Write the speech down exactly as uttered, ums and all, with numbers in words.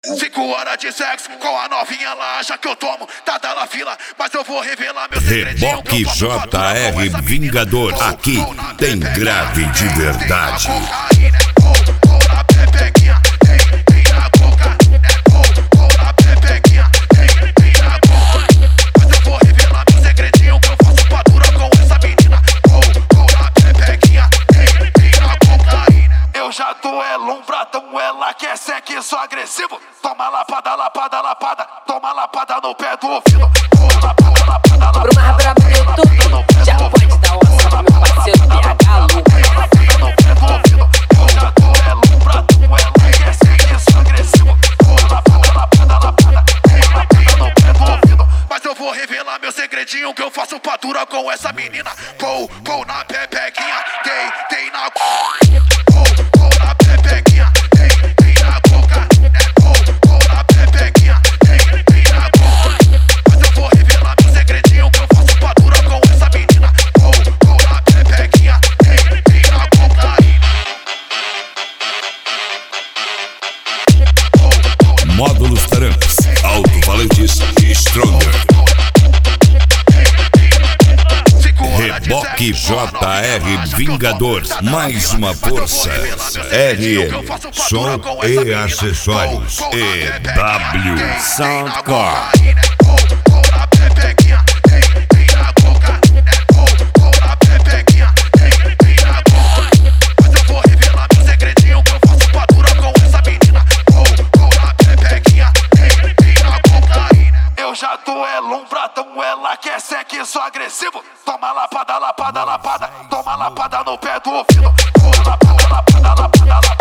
Cinco horas de sexo com a novinha lá, já que eu tomo, tá da la fila, mas eu vou revelar meu segredinho. Reboque J R Vingador, aqui tem grave de verdade. Já tô é lombratão, ela quer sexo agressivo. Toma lapada, lapada, lapada. Toma lapada no pé do ouvido. Lapada, lapada, lapada. Pro mais brabo do YouTube, já pode dar uma salva, meu parceiro P H louco. No pé do ouvido. Eu já tô é lombratão, ela quer sexo agressivo. Lapada, lapada, lapada. Lapada no pé do ouvido. Mas eu vou revelar meu segredinho que eu faço padura com essa menina. Pou, pou na pepequinha. Tem, tem na... Módulos Trans, alto-falantes e Stronger. Reboque J R Vingador, mais uma força. R M, som e acessórios. E W Soundcore. Já tô é lombratão, ela quer sexo agressivo. Toma lapada, lapada, lapada. Toma lapada no pé do ouvido. Lapada, lapada, lapada, lapada.